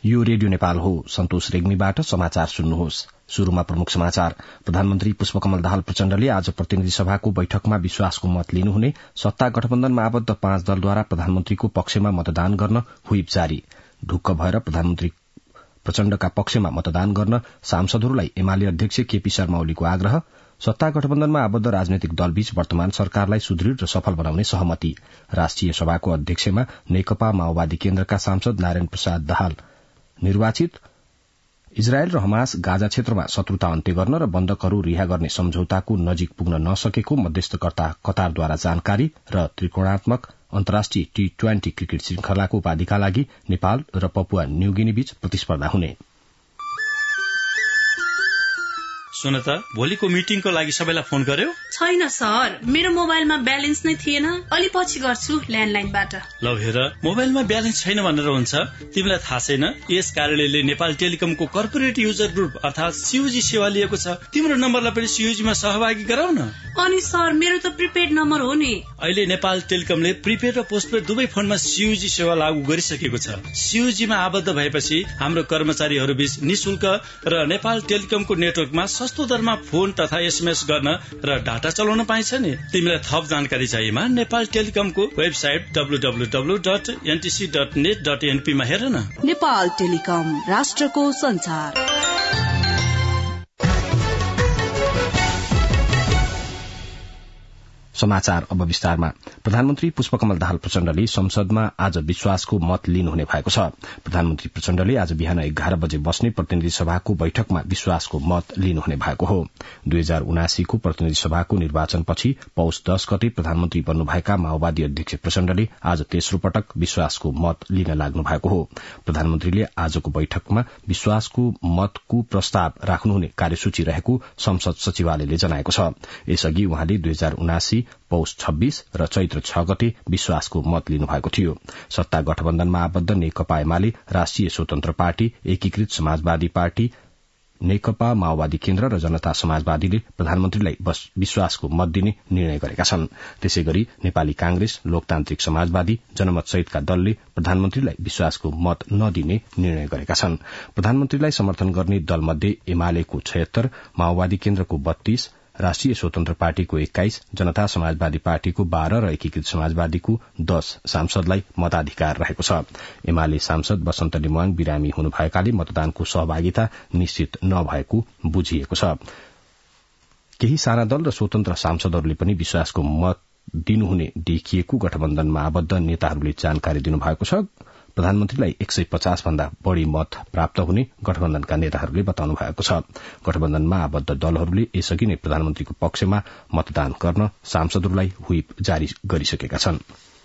यो रेडियो नेपाल हो। सन्तोष रेग्मीबाट समाचार सुन्नुहोस्। शुरूमा प्रमुख समाचार। प्रधानमन्त्री पुष्पकमल दाहाल प्रचण्डले आज प्रतिनिधि सभाको बैठकमा विश्वासको मत लिनुहुने सत्ता गठबन्धनमा आबद्ध 5 दलद्वारा प्रधानमन्त्रीको पक्षमा मतदान गर्न व्हिप जारी। ढुक्क भएर प्रधानमन्त्री प्रचण्डका पक्षमा मतदान गर्न सांसदहरूलाई एमाले अध्यक्ष केपी शर्मा ओलीको आग्रह। सत्ता गठबन्धनमा आबद्ध राजनैतिक दलबीच वर्तमान सरकारलाई सुदृढ़ र सफल बनाउने सहमति। राष्ट्रिय सभाको अध्यक्षमा नेकपा माओवादी केन्द्रका सांसद नारायण प्रसाद दाहाल निर्वाचित। इजरायल र हमास गाजा क्षेत्रमा शत्रुता अन्त्य गर्न र बन्दकहरू रिहा गर्ने सम्झौताको नजिक पुग्न नसकेको मध्यस्थकर्ता कतारद्वारा जानकारी र त्रिकोणात्मक अन्तर्राष्ट्रिय T20 क्रिकेट श्रृंखलाको उपाधिका लागि नेपाल र पपुवा न्यूगिनी बीच प्रतिस्पर्धा हुने। सुन त, भोलिको मिटिङको लागि सबैलाई फोन गर्यो? छैन सर, मेरो मोबाइलमा ब्यालेन्स नै थिएन। अलि पछि गर्छु ल्यान्डलाइनबाट। ल हेर, मोबाइलमा ब्यालेन्स छैन भनेर हुन्छ? तिमीलाई थाहा छैन यस कार्यालयले नेपाल टेलिकमको कर्पोरेट युजर ग्रुप अर्थात CUG सेवा लिएको छ। तिम्रो नम्बरलाई पनि CUG मा सहभागी गराउन। अनि सर, मेरो त प्रिपेड नम्बर हो नि। अहिले नेपाल टेलिकमले प्रिपेड र पोस्टपेड दुवै फोनमा CUG सेवा लागू गरिसकेको छ। CUG मा आबद्ध भएपछि हाम्रो कर्मचारीहरू बीच निशुल्क र नेपाल टेलिकमको नेटवर्कमा सस्तो दरमा फोन तथा SMS गर्न र डाटा चलाउन पाइन्छ नि। तिमीलाई थप जानकारी चाहिएमा नेपाल टेलिकमको वेबसाइट www.ntc.net.np मा हेर न। नेपाल टेलिकम, राष्ट्रको संचार। समाचार अब विस्तारमा। प्रधानमन्त्री पुष्पकमल दाहाल प्रचण्डले संसदमा आज विश्वासको मत लिनुहुने भएको छ। प्रधानमन्त्री प्रचण्डले आज बिहान 11 बजे बस्ने प्रतिनिधि सभाको बैठकमा विश्वासको मत लिनुहुने भएको हो। 2079 को प्रतिनिधि सभाको निर्वाचनपछि पौष 10 गते प्रधानमन्त्री बन्नुभएका माओवादी अध्यक्ष प्रचण्डले आज तेस्रो पटक विश्वासको मत लिन लाग्नु भएको हो। प्रधानमन्त्रीले आजको बैठकमा विश्वासको मतको प्रस्ताव राख्नुहुने कार्यसूची रहेको संसद सचिवालयले जनाएको छ। यसअघि उहाँले 2079 पौष 26 र चैत्र 6 गते विश्वासको मत लिनुभएको थियो। सत्ता गठबन्धनमा आबद्ध नेकपा एमाले, राष्ट्रिय स्वतन्त्र पार्टी, एकीकृत समाजवादी पार्टी, नेकपा माओवादी केन्द्र र जनता समाजवादीले प्रधानमन्त्रीलाई विश्वासको मत दिने निर्णय गरेका छन्। त्यसैगरी नेपाली कांग्रेस, लोकतान्त्रिक समाजवादी, जनमत सहितका दलले प्रधानमन्त्रीलाई विश्वासको मत नदिने निर्णय गरेका छन्। प्रधानमन्त्रीलाई समर्थन गर्ने दलमध्ये एमालेको 76, माओवादी केन्द्रको 32, राष्ट्रिय स्वतन्त्र पार्टीको 21, जनता समाजवादी पार्टीको 12 र एकीकृत समाजवादीको 10 सांसदलाई मताधिकार रहेको छ। एमाले सांसद वसन्त नेमाङ बिरामी हुनुभएकाले मतदानको सहभागिता निश्चित नभएको बुझिएको छ। केही साना दल र स्वतन्त्र सांसदहरूले पनि विश्वासको मत दिनुहुने देखिएको गठबन्धनमा आबद्ध नेताहरूले जानकारी दिनुभएको छ। प्रधानमन्त्रीलाई 150 भन्दा बढ़ी मत प्राप्त हुने गठबन्धनका नेताहरूले बताउनु भएको छ। गठबन्धनमा आबद्ध दलहरूले यसअघि नै प्रधानमन्त्रीको पक्षमा मतदान गर्न सांसदहरूलाई व्हिप जारी गरिसकेका छन्।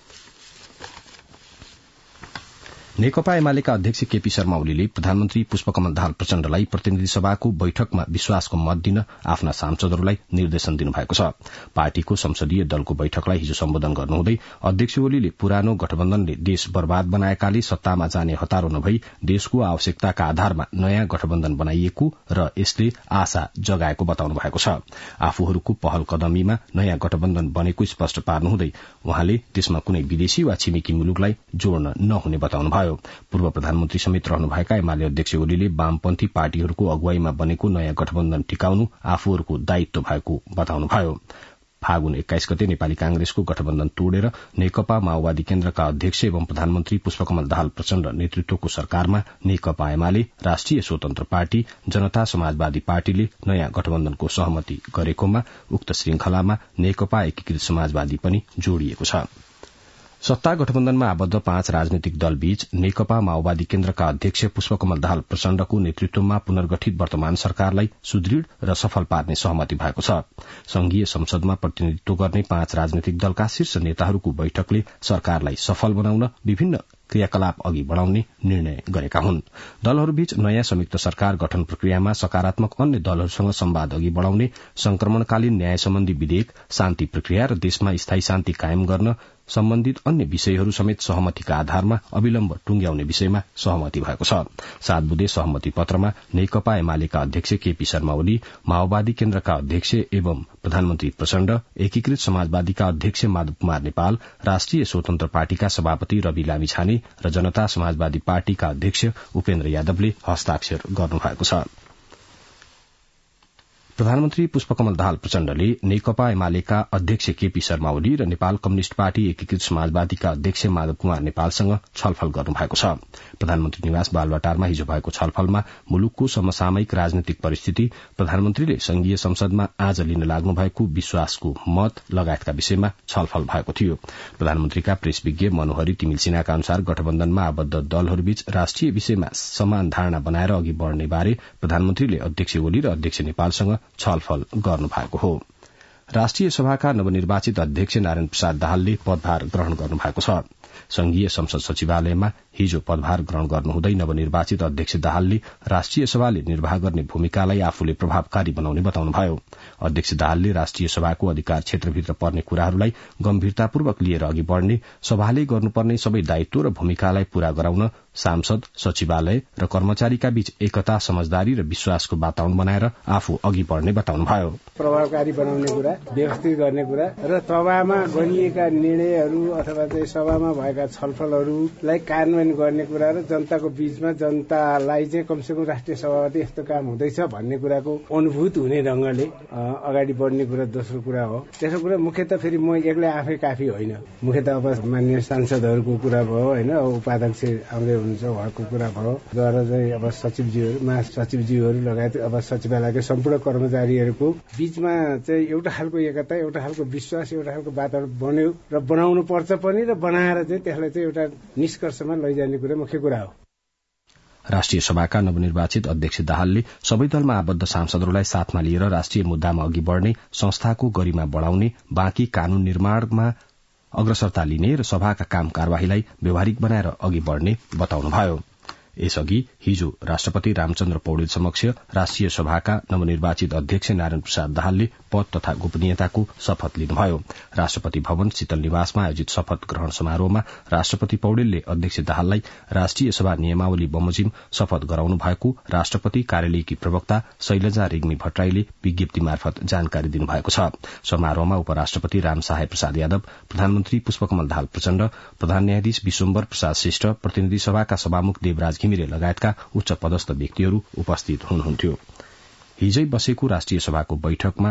नेकपा एमालेका अध्यक्ष केपी शर्मा ओलीले प्रधानमन्त्री पुष्पकमल दाहाल प्रचण्डलाई प्रतिनिधि सभाको बैठकमा विश्वासको मत दिन आफ्ना सांसदहरूलाई निर्देशन दिनुभएको छ। पार्टीको संसदीय दलको बैठकलाई हिजो सम्बोधन गर्नुहुँदै अध्यक्ष ओलीले पुरानो गठबन्धनले देश बर्बाद बनाएकाले सत्तामा जाने हतारो नभई देशको आवश्यकताका आधारमा नयाँ गठबन्धन बनाइएको र यसले आशा जगाएको बताउनु भएको छ। आफूहरूको पहल कदमीमा नयाँ गठबन्धन बनेको स्पष्ट पार्नुहुँदै उहाँले त्यसमा कुनै विदेशी वा छिमेकी मुलुकलाई जोड्न नहुने बताउनुभयो। पूर्व प्रधानमन्त्री समेत रहनुभएका एमाले अध्यक्ष ओलीले वामपन्थी पार्टीहरूको अगुवाईमा बनेको नयाँ गठबन्धन टिकाउनु आफूहरूको दायित्व भएको बताउनुभयो। फागुन 21 गते नेपाली कांग्रेसको गठबन्धन तोडेर नेकपा माओवादी केन्द्रका अध्यक्ष एवं प्रधानमन्त्री पुष्पकमल दाहाल प्रचण्ड नेतृत्वको सरकारमा नेकपा एमाले, राष्ट्रिय स्वतन्त्र पार्टी, जनता समाजवादी पार्टीले नयाँ गठबन्धनको सहमति गरेकोमा उक्त श्रृंखलामा नेकपा एकीकृत समाजवादी पनि जोडिएको छ। सत्ता गठबन्धनमा आबद्ध 5 राजनैतिक दलबीच नेकपा माओवादी केन्द्रका अध्यक्ष पुष्पकमल दाहाल प्रचण्डको नेतृत्वमा पुनर्गठित वर्तमान सरकारलाई सुदृढ़ र सफल पार्ने सहमति भएको छ। संघीय संसदमा प्रतिनिधित्व गर्ने 5 राजनैतिक दलका शीर्ष नेताहरूको बैठकले सरकारलाई सफल बनाउन विभिन्न क्रियाकलाप अघि बढ़ाउने निर्णय गरेका हुन्। दलहरूबीच नयाँ संयुक्त सरकार गठन प्रक्रियामा सकारात्मक अन्य दलहरूसँग संवाद अघि बढ़ाउने, संक्रमणकालीन न्याय सम्बन्धी विधेयक, शान्ति प्रक्रिया र देशमा स्थायी शान्ति कायम गर्न सम्बन्धित अन्य विषयहरू समेत सहमतिका आधारमा अविलम्ब टुंग्याउने विषयमा सहमति भएको छ। 7 बुँदे सहमति पत्रमा नेकपा एमालेका अध्यक्ष केपी शर्मा ओली, माओवादी केन्द्रका अध्यक्ष एवं प्रधानमन्त्री प्रचण्ड, एकीकृत समाजवादीका अध्यक्ष माधव कुमार नेपाल, राष्ट्रिय स्वतन्त्र पार्टीका सभापति रवि लामिछाने र जनता समाजवादी पार्टीका अध्यक्ष उपेन्द्र यादवले हस्ताक्षर गर्नुभएको छ। प्रधानमन्त्री पुष्पकमल दाहाल प्रचण्डले नेकपा एमालेका अध्यक्ष केपी शर्मा ओली र नेपाल कम्युनिष्ट पार्टी एकीकृत समाजवादीका अध्यक्ष माधव कुमार नेपालसँग छलफल गर्नुभएको छ। प्रधानमन्त्री निवास बालुवाटारमा हिजो भएको छलफलमा मुलुकको समसामयिक राजनैतिक परिस्थिति, प्रधानमन्त्रीले संघीय संसदमा आज लिन लाग्नु भएको विश्वासको मत लगायतका विषयमा छलफल भएको थियो। प्रधानमन्त्रीका प्रेस विज्ञ मनोहरी तिमिल सिन्हाका अनुसार गठबन्धनमा आबद्ध दलहरूबीच राष्ट्रिय विषयमा समान धारणा बनाएर अघि बढ़ने बारे प्रधानमन्त्रीले अध्यक्ष ओली र अध्यक्ष नेपालसँग छलफल गर्नु भएको हो। राष्ट्रिय सभाका नवनिर्वाचित अध्यक्ष नारायण प्रसाद दाहालले पदभार ग्रहण गर्नु भएको छ। संघीय संसद सचिवालयमा हिजो पदभार ग्रहण गर्नुहुँदै नवनिर्वाचित अध्यक्ष दाहालले राष्ट्रिय सभाले निर्वाह गर्ने भूमिकालाई आफूले प्रभावकारी बनाउने बताउनुभयो। अध्यक्ष दाहालले राष्ट्रिय सभाको अधिकार क्षेत्रभित्र पर्ने कुराहरूलाई गम्भीरतापूर्वक लिएर अघि बढ़ने, सभाले गर्नुपर्ने सबै दायित्व र भूमिकालाई पूरा गराउन सांसद, सचिवालय र कर्मचारीका बीच एकता, समझदारी र विश्वासको वातावरण बनाएर आफू अघि बढ़ने बताउनुभयो। प्रभावकारी बनाउने कुरा, व्यवस्थित गर्ने कुरा र सभामा गरिएका निर्णयहरू अथवा चाहिँ सभामा भएका छलफलहरूलाई कार्यान्वयन गर्ने कुरा र जनताको बीचमा जनतालाई चाहिँ कमसेकम राष्ट्रिय सभापति यस्तो काम हुँदैछ भन्ने कुराको अनुभूत हुने ढंगले अगाडि बढ्ने कुरा दोस्रो कुरा हो। तेस्रो कुरा मुख्यतः फेरि म एक्लै आफै काफी होइन, मुख्यतः अब माननीय सांसदहरूको कुरा भयो होइन, उपाध्यक्ष आउँदै हुनुहुन्छ उहाँको कुरा भयो, द्वारा चाहिँ अब सचिवज्यूहरू, महासचिवज्यूहरू लगायत अब सचिवालयका सम्पूर्ण कर्मचारीहरूको बीचमा चाहिँ एउटा खालको एकता, एउटा खालको विश्वास, एउटा खालको वातावरण बन्यो र बनाउनु पर्छ पनि र बनाएर चाहिँ त्यसलाई चाहिँ एउटा निष्कर्षमा लैजाने कुरा मुख्य कुरा हो। राष्ट्रिय सभाका नवनिर्वाचित अध्यक्ष दाहालले सबै दलमा आबद्ध सांसदहरूलाई साथमा लिएर राष्ट्रिय मुद्दामा अघि बढ़ने, संस्थाको गरिमा बढ़ाउने, बाँकी कानून निर्माणमा अग्रसरता लिने र सभाका काम कार्यवाहीलाई व्यावहारिक बनाएर अघि बढ़ने बताउनुभयो। यसअघि हिजो राष्ट्रपति रामचन्द्र पौडेल समक्ष राष्ट्रिय सभाका नवनिर्वाचित अध्यक्ष नारायण प्रसाद दाहालले पद तथा गोपनीयताको शपथ लिनुभयो। राष्ट्रपति भवन शीतल निवासमा आयोजित शपथ ग्रहण समारोहमा राष्ट्रपति पौडेलले अध्यक्ष दाहाललाई राष्ट्रिय सभा नियमावली बमोजिम शपथ गराउनु भएको राष्ट्रपति कार्यालयकी प्रवक्ता शैलजा रेग्मी भट्टराईले विज्ञप्ति मार्फत जानकारी दिनुभएको छ। समारोहमा उपराष्ट्रपति रामसहाय प्रसाद यादव, प्रधानमन्त्री पुष्पकमल दाहाल प्रचण्ड, प्रधान न्यायाधीश विश्वम्भर प्रसाद श्रेष्ठ, प्रतिनिधि सभाका सभामुख देवराज घिमिरे लगायतका उच्च पदस्थ व्यक्तिहरू उपस्थित हुनुहुन्थ्यो। हिजै बसेको राष्ट्रिय सभाको बैठकमा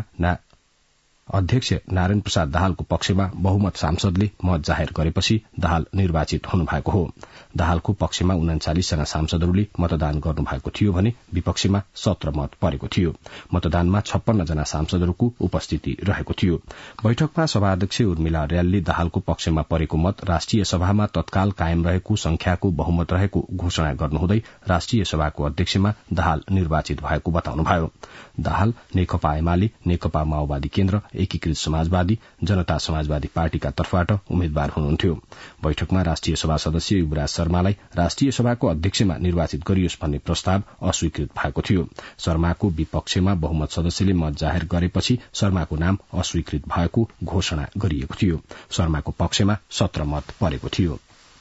अध्यक्ष नारायण प्रसाद दाहालको पक्षमा बहुमत सांसदले मत जाहेर गरेपछि दाहाल निर्वाचित हुनुभएको हो। दाहालको पक्षमा 39 जना सांसदहरूले मतदान गर्नुभएको थियो भने विपक्षमा 17 मत परेको थियो। मतदानमा 56 जना सांसदहरूको उपस्थिति रहेको थियो। बैठकमा सभाध्यक्ष उर्मिला अर्यालले दाहालको पक्षमा परेको मत राष्ट्रिय सभामा तत्काल कायम रहेको संख्याको बहुमत रहेको घोषणा गर्नुहुँदै राष्ट्रिय सभाको अध्यक्षमा दाहाल निर्वाचित भएको बताउनुभयो। दाहाल नेकपा एमाले, नेकपा माओवादी केन्द्र, एकीकृत समाजवादी, जनता समाजवादी पार्टीका तर्फबाट उम्मेद्वार हुनुहुन्थ्यो। बैठकमा राष्ट्रिय सभा सदस्य युवराज शर्मालाई राष्ट्रिय सभाको अध्यक्षमा निर्वाचित गरियोस् भन्ने प्रस्ताव अस्वीकृत भएको थियो। शर्माको विपक्षमा बहुमत सदस्यले मत जाहेर गरेपछि शर्माको नाम अस्वीकृत भएको घोषणा गरिएको थियो। शर्माको पक्षमा 17 मत परेको थियो।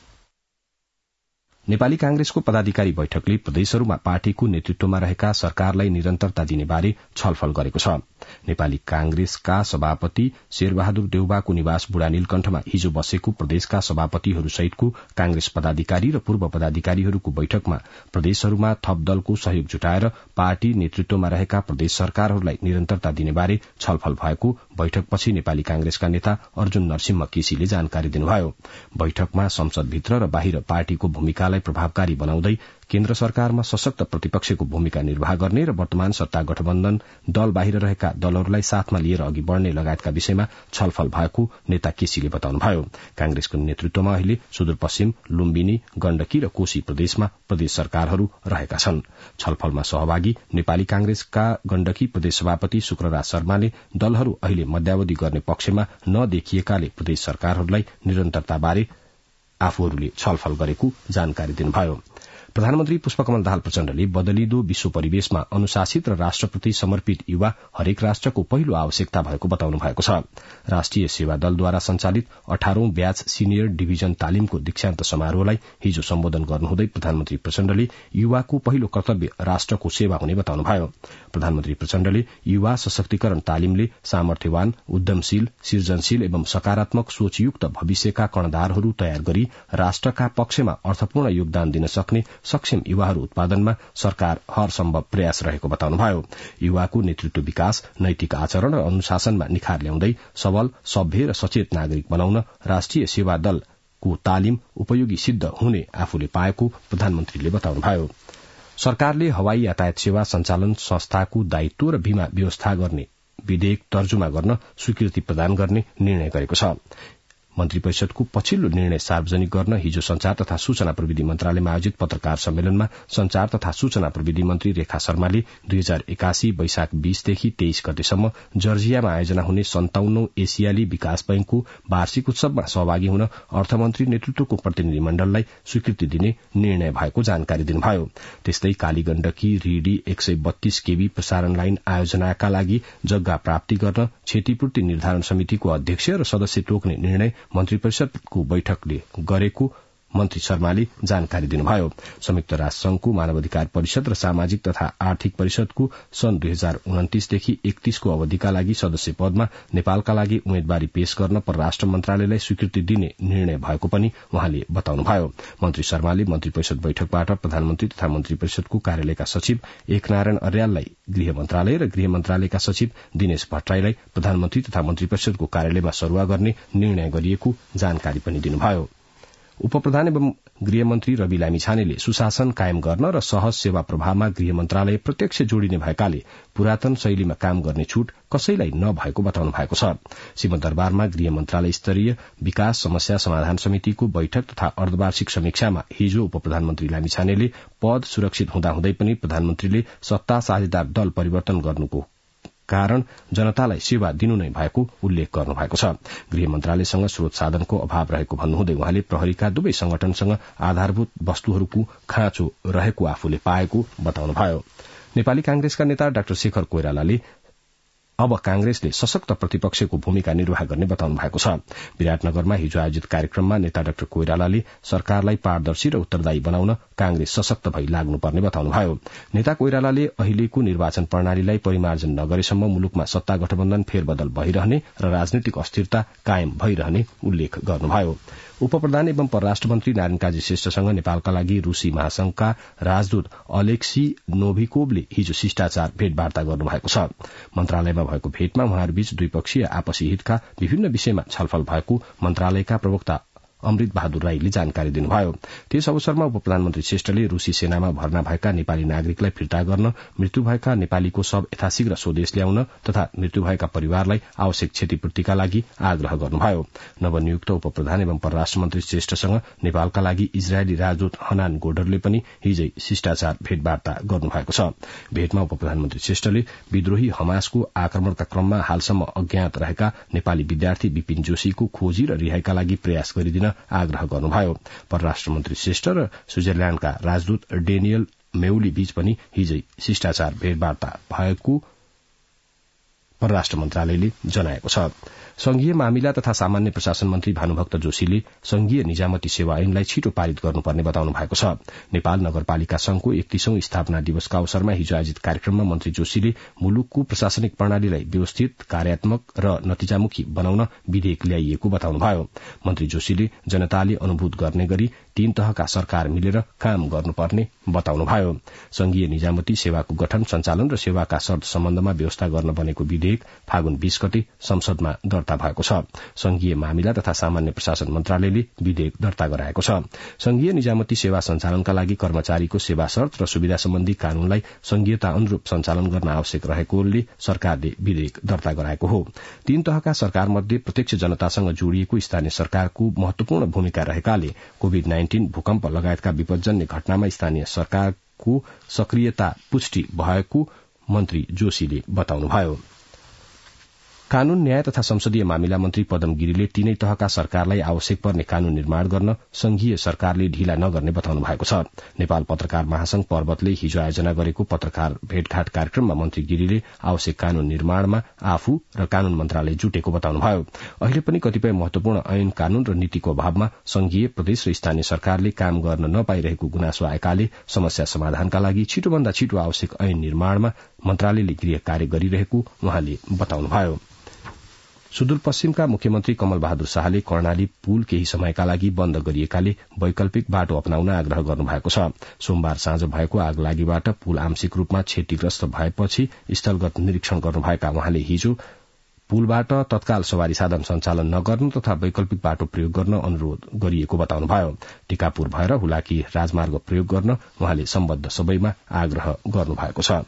नेपाली कांग्रेसको पदाधिकारी बैठकले प्रदेशहरूमा पार्टीको नेतृत्वमा रहेका सरकारलाई निरन्तरता दिने बारे छलफल गरेको छ। नेपाली कांग्रेसका सभापति शेरबहादुर देउबाको निवास बुढा नीलकण्ठमा हिजो बसेको प्रदेशका सभापतिहरू सहितको कांग्रेस पदाधिकारी र पूर्व पदाधिकारीहरूको बैठकमा प्रदेशहरूमा थप दलको सहयोग जुटाएर पार्टी नेतृत्वमा रहेका प्रदेश सरकारहरूलाई निरन्तरता दिने बारे छलफल भएको बैठकपछि नेपाली कांग्रेसका नेता अर्जुन नरसिंह केसीले जानकारी दिनुभयो। बैठकमा संसदभित्र र बाहिर पार्टीको भूमिकालाई प्रभावकारी बनाउँदै केन्द्र सरकारमा सशक्त प्रतिपक्षको भूमिका निर्वाह गर्ने र वर्तमान सत्ता गठबन्धन दल बाहिर रहेका दलहरूलाई साथमा लिएर अघि बढ़ने लगायतका विषयमा छलफल भएको नेता केसीले बताउनुभयो। कांग्रेसको नेतृत्वमा अहिले सुदूरपश्चिम, लुम्बिनी, गण्डकी र कोशी प्रदेशमा प्रदेश सरकारहरू रहेका छन्। छलफलमा सहभागी नेपाली कांग्रेसका गण्डकी प्रदेश सभापति शुक्रराज शर्माले दलहरू अहिले मध्यावधि गर्ने पक्षमा नदेखिएकाले प्रदेश सरकारहरूलाई निरन्तरताबारे आफूहरूले छलफल गरेको जानकारी दिनुभयो। प्रधानमन्त्री पुष्पकमल दाहाल प्रचण्डले बदलिदो विश्व परिवेशमा अनुशासित र राष्ट्रप्रति समर्पित युवा हरेक राष्ट्रको पहिलो आवश्यकता भएको बताउनु भएको छ। राष्ट्रिय सेवा दलद्वारा संचालित 18औं ब्याच सिनियर डिभिजन तालिमको दीक्षान्त समारोहलाई हिजो सम्बोधन गर्नुहुँदै प्रधानमन्त्री प्रचण्डले युवाको पहिलो कर्तव्य राष्ट्रको सेवा हुने बताउनुभयो। प्रधानमन्त्री प्रचण्डले युवा सशक्तिकरण तालिमले सामर्थ्यवान, उद्यमशील, सृजनशील एवं सकारात्मक सोचयुक्त भविष्यका कर्णधारहरू तयार गरी राष्ट्रका पक्षमा अर्थपूर्ण योगदान दिन सक्ने सक्षम युवाहरू उत्पादनमा सरकार हर सम्भव प्रयास रहेको बताउनुभयो। युवाको नेतृत्व विकास, नैतिक आचरण र अनुशासनमा निखार ल्याउँदै सबल, सभ्य र सचेत नागरिक बनाउन राष्ट्रिय सेवा दलको तालिम उपयोगी सिद्ध हुने आफूले पाएको प्रधानमन्त्रीले बताउनुभयो। सरकारले हवाई यातायात सेवा संचालन संस्थाको दायित्व र बीमा व्यवस्था गर्ने विधेयक तर्जुमा गर्न स्वीकृति प्रदान गर्ने निर्णय गरेको छ। मन्त्री परिषदको पछिल्लो निर्णय सार्वजनिक गर्न हिजो संचार तथा सूचना प्रविधि मन्त्रालयमा आयोजित पत्रकार सम्मेलनमा संचार तथा सूचना प्रविधि मन्त्री रेखा शर्माले 2081 वैशाख 20 देखि 23 गतेसम्म जर्जियामा आयोजना हुने 57औं एसियाली विकास बैंकको वार्षिक उत्सवमा सहभागी हुन अर्थमन्त्री नेतृत्वको प्रतिनिधि मण्डललाई स्वीकृति दिने निर्णय भएको जानकारी दिनुभयो। त्यस्तै कालीगण्डकी रिडी 132 केबी प्रसारण लाइन आयोजनाका लागि जग्गा प्राप्ति गर्न क्षतिपूर्ति निर्धारण समितिको अध्यक्ष र सदस्य तोक्ने निर्णय मन्त्री परिषदको बैठकले गरेको मन्त्री शर्माले जानकारी दिनुभयो। संयुक्त राष्ट्र संघको मानवाधिकार परिषद र सामाजिक तथा आर्थिक परिषदको सन् 2029 देखि 31 को अवधिका लागि सदस्य पदमा नेपालका लागि उम्मेदवारी पेश गर्न परराष्ट्र मन्त्रालयलाई स्वीकृति दिने निर्णय भएको पनि उहाँले बताउनुभयो। मन्त्री शर्माले मन्त्री परिषद बैठकबाट प्रधानमन्त्री तथा मन्त्री परिषदको कार्यालयका सचिव एकनारायण अर्याललाई गृह मन्त्रालय र गृह मन्त्रालयका सचिव दिनेश भट्टराईलाई प्रधानमन्त्री तथा मन्त्री परिषदको कार्यालयमा सरुवा गर्ने निर्णय गरिएको जानकारी पनि दिनुभयो। उपप्रधान एवं गृहमन्त्री रवि लामिछानेले सुशासन कायम गर्न र सहज सेवा प्रवाहमा गृह मन्त्रालय प्रत्यक्ष जोडिने भएकाले पुरातन शैलीमा काम गर्ने छूट कसैलाई नभएको बताउनु भएको छ। सिंहदरबारमा गृह मन्त्रालय स्तरीय विकास समस्या समाधान समितिको बैठक तथा अर्धवार्षिक समीक्षामा हिजो उपप्रधानमन्त्री लामिछानेले पद सुरक्षित हुँदाहुँदै पनि प्रधानमन्त्रीले सत्ता साझेदार दल परिवर्तन गर्नुको कारण जनतालाई सेवा दिनु नै भएको उल्लेख गर्नुभएको छ। गृह मन्त्रालयसँग स्रोत साधनको अभाव रहेको भन्नुहुँदै उहाँले प्रहरीका दुवै संगठनसँग आधारभूत वस्तुहरूको खाँचो रहेको आफूले पाएको बताउनुभयो। नेपाली कांग्रेसका नेता डाक्टर शेखर कोइरालाले अब कांग्रेसले सशक्त प्रतिपक्षको भूमिका निर्वाह गर्ने बताउनु भएको छ। विराटनगरमा हिजो आयोजित कार्यक्रममा नेता डाक्टर कोइरालाले सरकारलाई पारदर्शी र उत्तरदायी बनाउन कांग्रेस सशक्त भई लाग्नुपर्ने बताउनुभयो। नेता कोइरालाले अहिलेको निर्वाचन प्रणालीलाई परिमार्जन नगरेसम्म मुलुकमा सत्ता गठबन्धन फेरबदल भइरहने र राजनीतिक अस्थिरता कायम भइरहने उल्लेख गर्नुभयो। उपप्रधान एवं परराष्ट्र मन्त्री नारायण काजी श्रेष्ठसँग नेपालका लागि रूसी महासंघका राजदूत अलेक्सी नोभिकोभले हिजो शिष्टाचार भेटवार्ता गर्नुभएको छ। मन्त्रालयमा भएको भेटमा उहाँहरूबीच द्विपक्षीय आपसी हितका विभिन्न विषयमा छलफल भएको मन्त्रालयका प्रवक्ता अमृत बहादुर राईले जानकारी दिनुभयो। त्यस अवसरमा उपप्रधानमन्त्री श्रेष्ठले रूसी सेनामा भर्ना भएका नेपाली नागरिकलाई फिर्ता गर्न, मृत्यु भएका नेपालीको शव यथाशीघ्र स्वदेश ल्याउन तथा मृत्यु भएका परिवारलाई आवश्यक क्षतिपूर्तिका लागि आग्रह गर्नुभयो। नवनियुक्त उपप्रधान एवं परराष्ट्र मन्त्री श्रेष्ठसँग नेपालका लागि इजरायली राजदूत हनान गोडरले पनि हिजै शिष्टाचार भेटवार्ता गर्नुभएको छ। भेटमा उपप्रधानमन्त्री श्रेष्ठले विद्रोही हमासको आक्रमणका क्रममा हालसम्म अज्ञात रहेका नेपाली विद्यार्थी विपिन जोशीको खोजी र रिहाईका लागि प्रयास गरिदिन आग्रह गर्नुभयो। परराष्ट्र मन्त्री श्रेष्ठ र स्विजरल्याण्डका राजदूत डेनियल मेउली बीच पनि हिजै शिष्टाचार भेटवार्ता भएको परराष्ट्र मन्त्रालयले जनाएको छ। संघीय मामिला तथा सामान्य प्रशासन मन्त्री भानुभक्त जोशीले संघीय निजामती सेवा ऐनलाई छिटो पारित गर्नुपर्ने बताउनु भएको छ। नेपाल नगरपालिका संघको 31औं स्थापना दिवसका अवसरमा हिजो आयोजित कार्यक्रममा मन्त्री जोशीले मुलुकको प्रशासनिक प्रणालीलाई व्यवस्थित, कार्यात्मक र नतिजामुखी बनाउन विधेयक ल्याइएको बताउनुभयो। मन्त्री जोशीले जनताले अनुभूत गर्ने गरी 3 तहका सरकार मिलेर काम गर्नुपर्ने बताउनुभयो। संघीय निजामती सेवाको गठन, सञ्चालन र सेवाका शर्त सम्बन्धमा व्यवस्था गर्न बनेको विधेयक फागुन 20 गते संसदमा दर्ता भएको छ। संघीय मामिला तथा सामान्य प्रशासन मन्त्रालयले विधेयक दर्ता गराएको छ। संघीय निजामती सेवा सञ्चालनका लागि कर्मचारीको सेवा शर्त र सुविधा सम्बन्धी कानूनलाई संघीयता अनुरूप सञ्चालन गर्न आवश्यक रहेकोले सरकारले विधेयक दर्ता गराएको हो। 3 तहका सरकार मध्ये प्रत्यक्ष जनतासँग जोडिएको स्थानीय सरकारको महत्वपूर्ण भूमिका रहेकाले कोविड-19 भूकम्प लगायतका विपदजन्य घटनामा स्थानीय सरकारको सक्रियता पुष्टि भएको मन्त्री जोशीले बताउनुभयो। कानून न्याय तथा संसदीय मामिला मन्त्री पदम गिरीले तीनै तहका सरकारलाई आवश्यक पर्ने कानून निर्माण गर्न संघीय सरकारले ढिला नगर्ने बताउनु भएको छ। नेपाल पत्रकार महासंघ पर्वतले हिजो आयोजना गरेको पत्रकार भेटघाट कार्यक्रममा मन्त्री गिरीले आवश्यक कानून निर्माणमा आफू र कानून मन्त्रालय जुटेको बताउनुभयो। अहिले पनि कतिपय महत्वपूर्ण ऐन कानून र नीतिको अभावमा संघीय प्रदेश र स्थानीय सरकारले काम गर्न नपाइरहेको गुनासो आएकाले समस्या समाधानका लागि छिटोभन्दा छिटो आवश्यक ऐन निर्माणमा मन्त्रालयले गृह कार्य गरिरहेको उहाँले बताउनुभयो। सुदूरपश्चिमका मुख्यमन्त्री कमल बहादुर शाहले कर्णाली पुल केही समयका लागि बन्द गरिएकाले वैकल्पिक बाटो अपनाउन आग्रह गर्नुभएको छ। सोमबार साँझ भएको आगलागीबाट पुल आंशिक रूपमा क्षतिग्रस्त भएपछि स्थलगत निरीक्षण गर्नुभएका उहाँले हिजो पुलबाट तत्काल सवारी साधन सञ्चालन नगर्नु तथा वैकल्पिक बाटो प्रयोग गर्न अनुरोध गरिएको बताउनुभयो। टिकापुर भएर हुलाकी राजमार्ग प्रयोग गर्न उहाँले सम्बद्ध सबैमा आग्रह गर्नुभएको छ।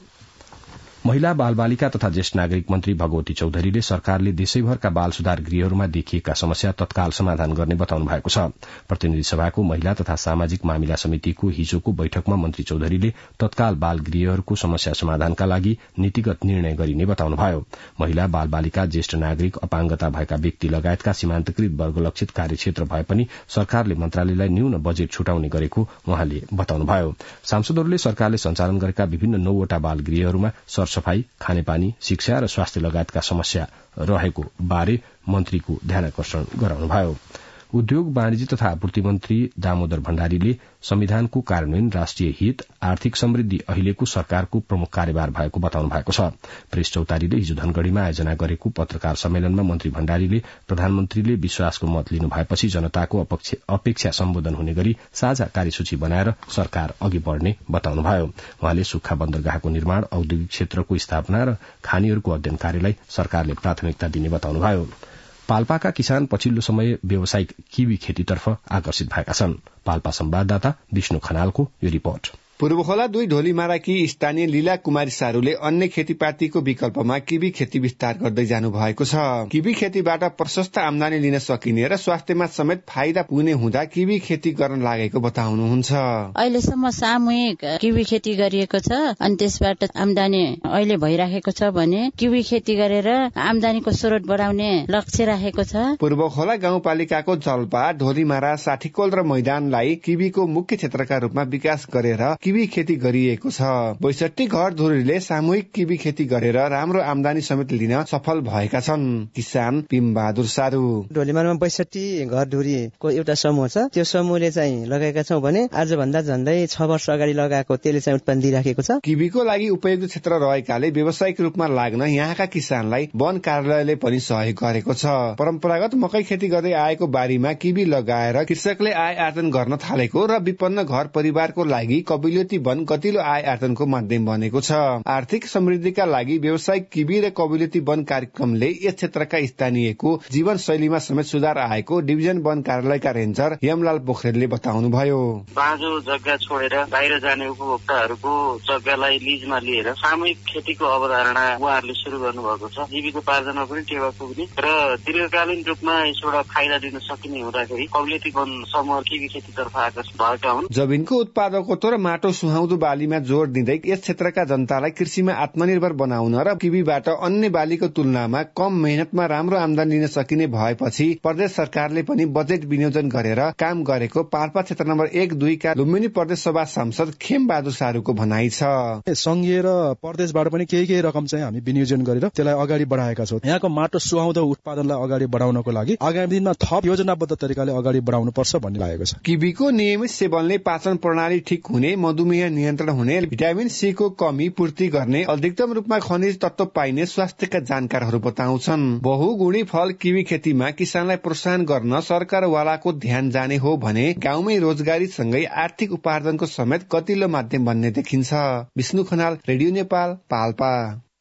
महिला बाल बालिका तथा ज्येष्ठ नागरिक मन्त्री भगवती चौधरीले सरकारले देशैभरका बाल सुधार गृहहरूमा देखिएका समस्या तत्काल समाधान गर्ने बताउनु भएको छ। प्रतिनिधि सभाको महिला तथा सामाजिक मामिला समितिको हिजोको बैठकमा मन्त्री चौधरीले तत्काल बाल गृहहरूको समस्या समाधानका लागि नीतिगत निर्णय गरिने बताउनुभयो। महिला बाल बालिका ज्येष्ठ नागरिक अपाङ्गता भएका व्यक्ति लगायतका सीमान्तकृत वर्गलक्षित कार्यक्षेत्र भए पनि सरकारले मन्त्रालयलाई न्यून बजेट छुटाउने गरेको उहाँले बताउनुभयो। सांसदहरूले सरकारले सञ्चालन गरेका विभिन्न 9वटा बाल गृहहरूमा सफाई, खानेपानी, शिक्षा र स्वास्थ्य लगायतका समस्या रहेको बारे मन्त्रीको ध्यानाकर्षण गराउनुभयो। उद्योग वाणिज्य तथा आपूर्ति मन्त्री दामोदर भण्डारीले संविधानको कार्यान्वयन, राष्ट्रिय हित, आर्थिक समृद्धि अहिलेको सरकारको प्रमुख कार्यभार भएको बताउनु भएको छ। प्रेस चौतारीले हिजो धनगढ़ीमा आयोजना गरेको पत्रकार सम्मेलनमा मन्त्री भण्डारीले प्रधानमन्त्रीले विश्वासको मत लिनु भएपछि जनताको अपेक्षा सम्बोधन हुने गरी साझा कार्यसूची बनाएर सरकार अघि बढ़ने बताउनुभयो। उहाँले सुक्खा बन्दरगाहको निर्माण, औद्योगिक क्षेत्रको स्थापना र खानीहरूको अध्ययन कार्यलाई सरकारले प्राथमिकता दिने बताउनुभयो। पाल्पाका किसान पछिल्लो समय व्यावसायिक किवी खेतीतर्फ आकर्षित भएका छन्। पाल्पा संवाददाता विष्णु खनालको यो रिपोर्ट। पूर्वखोला 2 ढोलीमाराकी स्थानीय लीला कुमारी सारूले अन्य खेतीपातीको विकल्पमा किवी खेती विस्तार गर्दै जानु भएको छ। किवी खेतीबाट प्रशस्त आमदानी लिन सकिने र स्वास्थ्यमा समेत फाइदा पुग्ने हुँदा किवी खेती गर्न लागेको बताउनुहुन्छ। अहिलेसम्म सामूहिक किवी खेती गरिएको छ अनि त्यसबाट आमदानी अहिले भइराखेको छ भने किवी खेती गरेर आमदानीको स्रोत बढाउने लक्ष्य राखेको छ। पूर्वखोला गाउँपालिकाको जल्पा, ढोलीमारा, साठीकोल र मैदानलाई किवीको मुख्य क्षेत्रका रूपमा विकास गरेर किवी खेती गरिएको छ। 62 घरधुरीले सामूहिक किवी खेती गरेर राम्रो आमदानी समेत लिन सफल भएका छन्। किसान भीमबहादुर सारू। ढोलीमारमा 62 घरधुरीको एउटा समूह छ। त्यो समूहले चाहिँ लगाएका छौं भने आजभन्दा झन्डै 6 वर्ष अगाडि लगाएको त्यसले चाहिँ उत्पन्न दिइराखेको छ। किवीको लागि उपयुक्त क्षेत्र रहेकाले व्यावसायिक रूपमा लाग्न यहाँका किसानलाई वन कार्यालयले पनि सहयोग गरेको छ। परम्परागत मकै खेती गर्दै आएको बारीमा किवी लगाएर कृषकले आय आर्जन गर्न थालेको र विपन्न घर परिवारको लागि कबिलियती वन गतिलो आय आर्जनको माध्यम बनेको छ। आर्थिक समृद्धिका लागि व्यावसायिक किवी र कबिलियती वन कार्यक्रमले यस क्षेत्रका स्थानीयको जीवन शैलीमा समेत सुधार आएको डिभिजन वन कार्यालयका रेन्जर यमलाल पोखरेलले बताउनुभयो। बाँझो जग्गा छोडेर बाहिर जाने उपभोक्ताहरूको जग्गालाई लिजमा लिएर सामूहिक खेतीको अवधारणा उहाँहरूले शुरू गर्नुभएको छ। जीविकोपार्जनमा पनि टेवा पुग्ने र दीर्घकालीन रूपमा यसबाट फाइदा लिन सकिने हुँदाखेरि कबिलियती वन समूह किवी खेतीतर्फ आकर्षित भएका हुन्। जमिनको उत्पादकत्व र माटो सुहाउँदो बालीमा जोड़ दिँदै यस क्षेत्रका जनतालाई कृषिमा आत्मनिर्भर बनाउन र किवीबाट अन्य बालीको तुलनामा कम मेहनतमा राम्रो आमदानी लिन सकिने भएपछि प्रदेश सरकारले पनि बजेट विनियोजन गरेर काम गरेको पाल्पा क्षेत्र नम्बर 1-2 का लुम्बिनी प्रदेश सभा सांसद खेम बहादुर सारूको भनाइ छ। संघीय र प्रदेशबाट पनि केही रकम चाहिँ हामी विनियोजन गरेर त्यसलाई अगाडि बढाएका छौं। यहाँको माटो सुहाउँदो उत्पादनलाई अगाडि बढाउनको लागि आगामी दिनमा थप योजनाबद्ध तरिकाले अगाडि बढाउनु पर्छ भन्ने लागेको छ। किवीको नियमित सेवनले पाचन प्रणाली ठीक हुने, मधुमेह नियन्त्रण हुने, भिटामिन सी को कमी पूर्ति गर्ने, अधिकतम रूपमा खनिज तत्व पाइने स्वास्थ्यका जानकारहरू बताउँछन्। बहुगुणी फल किवी खेतीमा किसानलाई प्रोत्साहन गर्न सरकारवालाको ध्यान जाने हो भने गाउँमै रोजगारी सँगै आर्थिक उपार्जनको समेत गतिलो माध्यम बन्ने देखिन्छ। विष्णु खनाल, रेडियो नेपाल, पाल्पा।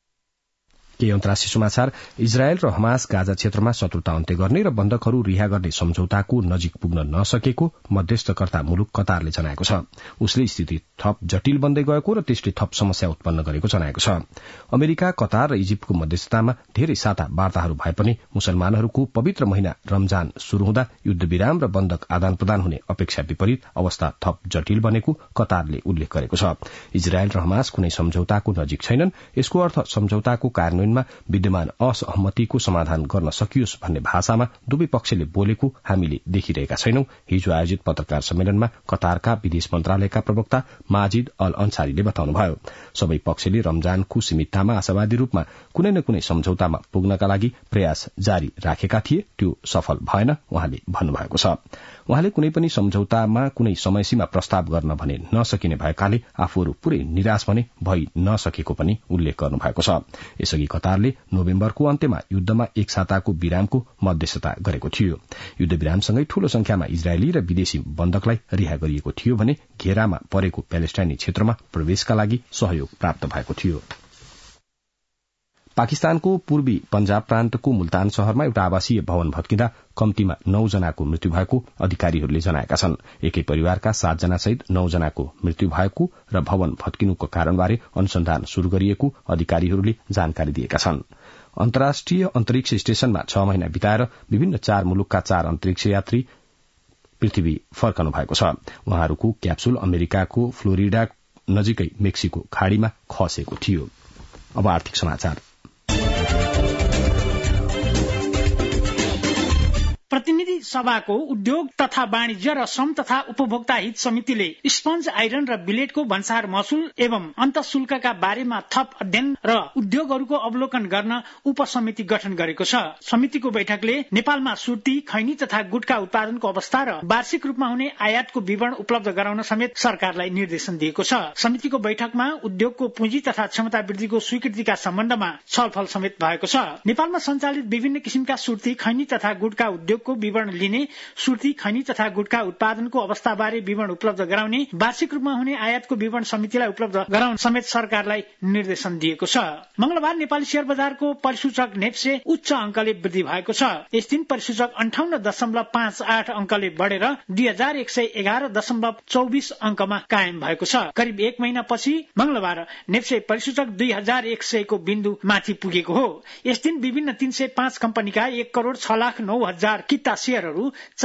केही अन्तर्राष्ट्रिय समाचार। इजरायल र हमास गाजा क्षेत्रमा शत्रुता अन्त्य गर्ने र बन्धकहरू रिहा गर्ने सम्झौताको नजिक पुग्न नसकेको मध्यस्थकर्ता मुलुक कतारले जनाएको छ। उसले स्थिति थप जटिल बन्दै गएको र त्यसले थप समस्या उत्पन्न गरेको जनाएको छ। अमेरिका, कतार र इजिप्टको मध्यस्थतामा धेरै साता वार्ताहरू भए पनि मुसलमानहरूको पवित्र महिना रमजान शुरू हुँदा युद्धविराम र बन्धक आदान प्रदान हुने अपेक्षा विपरीत अवस्था थप जटिल बनेको कतारले उल्लेख गरेको छ। इजरायल र हमास कुनै सम्झौताको नजिक छैनन्। यसको अर्थ सम्झौताको कार्यान्वयन कार्यान्वयनमा विद्यमान असहमतिको समाधान गर्न सकियोस् भन्ने भाषामा दुवै पक्षले बोलेको हामीले देखिरहेका छैनौं। हिजो आयोजित पत्रकार सम्मेलनमा कतारका विदेश मन्त्रालयका प्रवक्ता माजिद अल अन्सारीले बताउनुभयो। सबै पक्षले रमजानको सीमिततामा आशावादी रूपमा कुनै न कुनै सम्झौतामा पुग्नका लागि प्रयास जारी राखेका थिए, त्यो सफल भएन उहाँले भन्नुभएको छ। उहाँले कुनै पनि सम्झौतामा कुनै समयसीमा प्रस्ताव गर्न भने नसकिने भएकाले आफूहरू पूरै निराश भने भइ नसकेको पनि उल्लेख गर्नुभएको छ। यसअघि कतारले नोभेम्बरको अन्त्यमा युद्धमा एक साताको विरामको मध्यस्थता गरेको थियो। युद्ध विरामसँगै ठूलो संख्यामा इजरायली र विदेशी बन्दकलाई रिहा गरिएको थियो भने घेरामा परेको प्यालेस्टाइनी क्षेत्रमा प्रवेशका लागि सहयोग प्राप्त भएको थियो। पाकिस्तानको पूर्वी पंजाब प्रान्तको मुल्तान शहरमा एउटा आवासीय भवन भत्किँदा कम्तीमा 9 जनाको मृत्यु भएको अधिकारीहरूले जनाएका छन्। एकै परिवारका 7 जना सहित 9 जनाको मृत्यु भएको र भवन भत्किनुको कारणबारे अनुसन्धान शुरू गरिएको अधिकारीहरूले जानकारी दिएका छन्। अन्तर्राष्ट्रिय अन्तरिक्ष स्टेशनमा 6 महिना बिताएर विभिन्न 4 मुलुकका 4 अन्तरिक्ष यात्री पृथ्वी फर्कनु भएको छ। उहाँहरूको क्याप्सुल अमेरिकाको फ्लोरिडा नजिकै मेक्सिको खाड़ीमा खसेको थियो। अब आर्थिक समाचार। प्रतिनिधि सभाको उद्योग तथा वाणिज्य र श्रम तथा उपभोक्ता हित समितिले स्पन्ज आइरन र बिलेटको भन्सार महसुल एवं अन्तःशुल्कका बारेमा थप अध्ययन र उद्योगहरूको अवलोकन गर्न उपसमिति गठन गरेको छ। समितिको बैठकले नेपालमा सुर्ती, खैनी तथा गुटका उत्पादनको अवस्था र वार्षिक रूपमा हुने आयातको विवरण उपलब्ध गराउन समेत सरकारलाई निर्देशन दिएको छ। समितिको बैठकमा उद्योगको पुँजी तथा क्षमता वृद्धिको स्वीकृतिका सम्बन्धमा छलफल समेत भएको छ। नेपालमा सञ्चालित विभिन्न किसिमका सुर्ती, खैनी तथा गुटका उद्योगको विवरण लिने, सुर्ती, खैनी तथा गुटका उत्पादनको अवस्थाबारे विवरण उपलब्ध गराउने, वार्षिक रूपमा हुने आयातको विवरण समितिलाई उपलब्ध गराउन समेत सरकारलाई निर्देशन दिएको छ। मंगलबार नेपाली शेयर बजारको परिसूचक नेप्से उच्च अंकले वृद्धि भएको छ। यस दिन परिसूचक 58.58 अंकले बढेर 2111.24 अंकमा कायम भएको छ। करिब 1 महिनापछि मंगलबार नेप्से परिसूचक 2100 को बिन्दु माथि पुगेको हो। यस दिन विभिन्न 305 कम्पनीका 1,06,09,000 किता शेयरहरू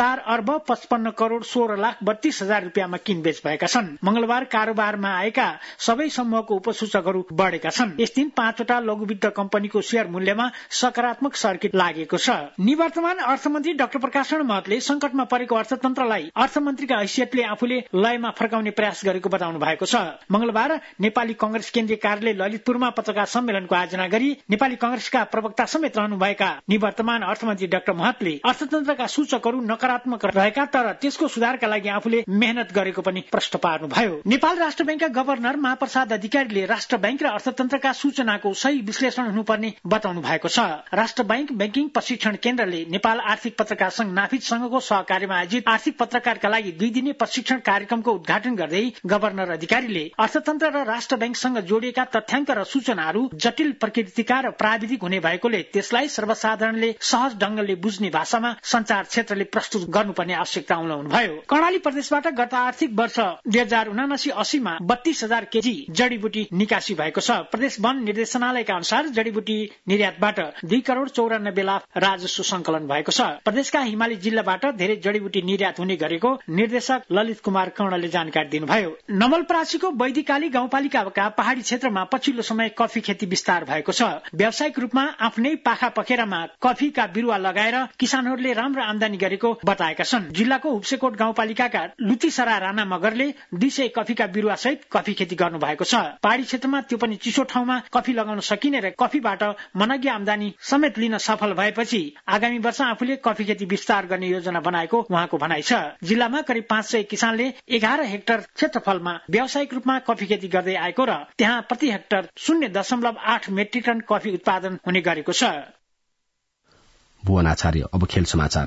4,55,16,32,000 रुपियाँमा किनबेच भएका छन्। मंगलबार कारोबारमा आएका सबै समूहको उपसूचकहरू बढेका छन्। यस दिन 5 वटा लघुवित्त कम्पनीको शेयर मूल्यमा सकारात्मक सर्किट लागेको छ। निवर्तमान अर्थमन्त्री डाक्टर प्रकाशरण महतले संकटमा परेको अर्थतन्त्रलाई अर्थमन्त्रीका हैसियतले आफूले लयमा फर्काउने प्रयास गरेको बताउनु भएको छ। मंगलबार नेपाली कांग्रेस केन्द्रीय कार्यालय ललितपुरमा पत्रकार सम्मेलनको आयोजना गरी नेपाली कांग्रेसका प्रवक्ता समेत रहनुभएका निवर्तमान अर्थमन्त्री डाक्टर महतले अर्थतन्त्रका सूचकहरू नकारात्मक रहेका तर त्यसको सुधारका लागि आफूले मेहनत गरेको पनि प्रश्न पार्नुभयो। नेपाल राष्ट्र बैंकका गभर्नर महाप्रसाद अधिकारीले राष्ट्र बैंक र अर्थतन्त्रका सूचनाको सही विश्लेषण हुनुपर्ने बताउनु भएको छ। राष्ट्र बैंक बैंकिङ प्रशिक्षण केन्द्रले नेपाल आर्थिक पत्रकार संघ नाफिद संघको सहकार्यमा आयोजित आर्थिक पत्रकारका लागि 2 दिने प्रशिक्षण कार्यक्रमको उद्घाटन गर्दै गभर्नर अधिकारीले अर्थतन्त्र र राष्ट्र बैंकसँग जोडिएका तथ्याङ्क र सूचनाहरू जटिल प्रकृतिका र प्राविधिक हुने भएकोले त्यसलाई सर्वसाधारणले सहज ढंगले बुझ्ने भाषामा संचार क्षेत्रले प्रस्तुत गर्नुपर्ने आवश्यकता उठाउनुभयो। कर्णाली प्रदेशबाट गत आर्थिक वर्ष 2079-80 मा 32,000 केजी जडीबुटी निकासी भएको छ। प्रदेश वन निर्देशनालयका अनुसार जडीबुटी निर्यातबाट 2,94 लाख राजस्व संकलन भएको छ। प्रदेशका हिमाली जिल्लाबाट धेरै जडीबुटी निर्यात हुने गरेको निर्देशक ललित कुमार कर्णले जानकारी दिनुभयो। नवलपरासीको वैदिकाली गाउँपालिकाका पहाड़ी क्षेत्रमा पछिल्लो समय कफी खेती विस्तार भएको छ। व्यावसायिक रूपमा आफ्नै पाखा पखेरामा कफीका बिरुवा लगाएर किसानहरूले राम्रो आमदानी गरेको बताएका छन्। जिल्लाको हुप्सेकोट गाउँपालिकाका लुतीसरा राणा मगरले 200 कफीका बिरुवा सहित कफी खेती गर्नु भएको छ। पहाड़ी क्षेत्रमा त्यो पनि चिसो ठाउँमा कफी लगाउन सकिने र कफीबाट मनग्य आमदानी समेत लिन सफल भएपछि आगामी वर्ष आफूले कफी खेती विस्तार गर्ने योजना बनाएको उहाँको भनाइ छ। जिल्लामा करिब 500 किसानले 11 हेक्टर क्षेत्रफलमा व्यावसायिक रूपमा कफी खेती गर्दै आएको र त्यहाँ प्रति हेक्टर 0.8 मेट्रिक टन कफी उत्पादन हुने गरेको छ। भुवन आचार्य। अब खेल समाचार।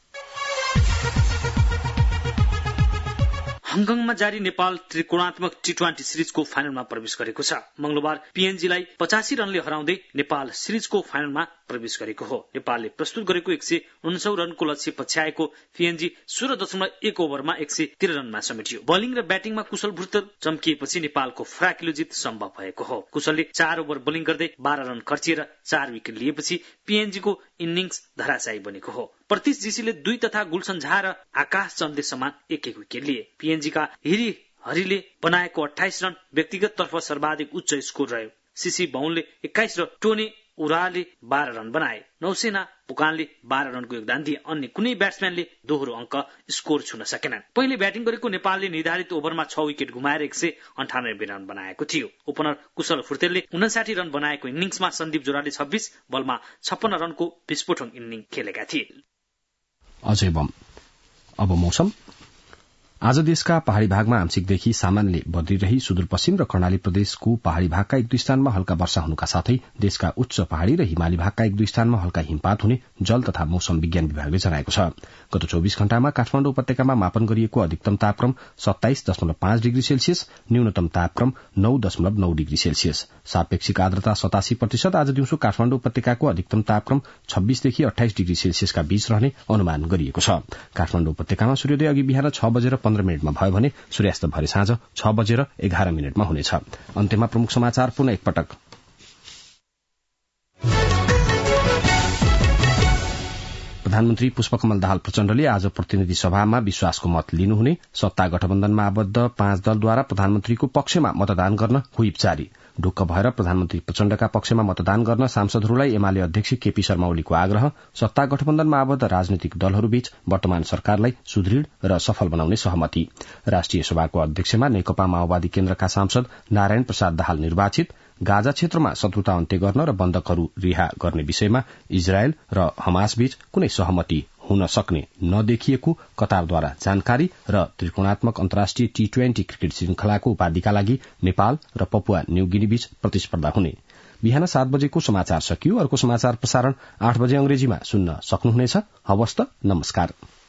हङकङमा जारी नेपाल त्रिकोणात्मक टी20 सिरिजको फाइनलमा प्रवेश गरेको छ। मंगलबार पीएनजीलाई 85 रनले हराउँदै नेपाल सिरिजको फाइनलमा प्रवेश गरेको हो। नेपालले प्रस्तुत गरेको 169 रनको लक्ष्य पछ्याएको पीएनजी 16.1 ओभरमा 113 रनमा समेटियो। बोलिङ र ब्याटिङमा कुशल भुर्त चम्किएपछि नेपालको फराकिलो जित सम्भव भएको हो। कुशलले 4 ओभर बोलिङ गर्दै 12 रन खर्चिएर 4 विकेट लिएपछि पीएनजीको इनिङ्स धराशायी बनेको हो। प्रतीश जीसीले 2 तथा गुलसन झा र आकाश चन्दले समान 1-1 विकेट लिए। पीएनजीका हिरी हरिले बनाएको 28 रन व्यक्तिगत तर्फ सर्वाधिक उच्च स्कोर रह्यो। सीसी बाहुनले 21 र टोनी उराले 12 रन बनाए। नौसेना पुकानले 12 रनको योगदान दिए। अन्य कुनै ब्याट्सम्यानले दोहोरो अंक स्कोर छुन सकेनन्। पहिले ब्याटिङ गरेको नेपालले निर्धारित ओभरमा 6 विकेट गुमाएर 198 रन बनाएको थियो। ओपनर कुशल फुर्तेलले 59 रन बनाएको इनिङ्समा सन्दीप जोराले 26 बलमा 56 रनको विस्फोटक इनिङ खेलेका थिए। अब मौसम। आज देशका पहाड़ी भागमा आंशिकदेखि सामान्य बद्रिरही सुदूरपश्चिम र कर्णाली प्रदेशको पहाड़ी भागका एक दुई स्थानमा हल्का वर्षा हुनुका साथै देशका उच्च पहाड़ी र हिमाली भागका एक दुई स्थानमा हल्का हिमपात हुने जल तथा मौसम विज्ञान विभागले जनाएको छ। गत 24 घण्टामा काठमाडौँ उपत्यकामा मापन गरिएको अधिकतम तापक्रम 27.5 डिग्री सेल्सियस, न्यूनतम तापक्रम 9.9 डिग्री सेल्सियस। सापेक्षिक आर्द्रता 87%। आज दिउँसो काठमाडौँ उपत्यकाको अधिकतम तापक्रम 26 देखि 28 डिग्री सेल्सियसका बीच रहने अनुमान गरिएको छ। काठमाडौँ उपत्यकामा सूर्योदय अघि बिहान 6:15 भयो भने सूर्यास्त भरे साँझ 6:11 हुनेछ। अन्त्यमा प्रमुख समाचार पुनः एकपटक। प्रधानमन्त्री पुष्पकमल दाहाल प्रचण्डले आज प्रतिनिधि सभामा विश्वासको मत लिनुहुने, सत्ता गठबन्धनमा आबद्ध 5 दलद्वारा प्रधानमन्त्रीको पक्षमा मतदान गर्न व्हिप जारी। ढुक्क भएर प्रधानमन्त्री प्रचण्डका पक्षमा मतदान गर्न सांसदहरूलाई एमाले अध्यक्ष केपी शर्मा ओलीको आग्रह। सत्ता गठबन्धनमा आबद्ध राजनीतिक दलहरूबीच वर्तमान सरकारलाई सुदृढ़ र सफल बनाउने सहमति। राष्ट्रिय सभाको अध्यक्षमा नेकपा माओवादी केन्द्रका सांसद नारायण प्रसाद दाहाल निर्वाचित। गाजा क्षेत्रमा शत्रुता अन्त्य गर्न र बन्दकहरू रिहा गर्ने विषयमा इजरायल र हमासबीच कुनै सहमति हुन सक्ने नदेखिएको कतारद्वारा जानकारी। र त्रिकोणात्मक अन्तर्राष्ट्रिय T20 क्रिकेट श्रृंखलाको उपाधिका लागि नेपाल र पपुवा न्यू गिनीबीच प्रतिस्पर्धा हुने। बिहान 7 बजेको समाचार सकियो। अर्को समाचार प्रसारण 8 बजे अंग्रेजीमा सुन्न सक्नुहुनेछ। हवस् त, नमस्कार।